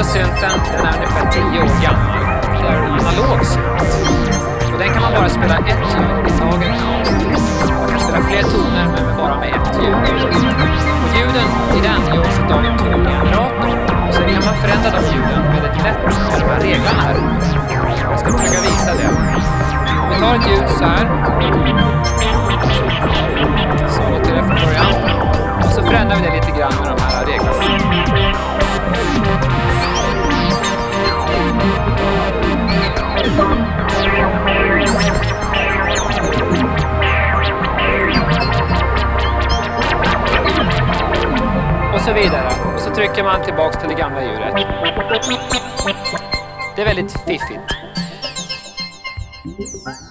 synten, den är ungefär 10 år gammal. Det är en analog synt. Och den kan man bara spela ett ljud i taget. Man kan spela fler toner men bara med ett ljud. Och ljuden i den görs av en tongenerator. Och sen kan man förändra de ljuden väldigt lätt med de här reglerna här. Jag ska försöka visa det. Om vi tar ett ljud så här. Så låter det från början. Och så förändrar vi det lite grann med de här reglerna. Och så vidare. Och så trycker man tillbaks till det gamla ljudet. Det är väldigt fiffigt.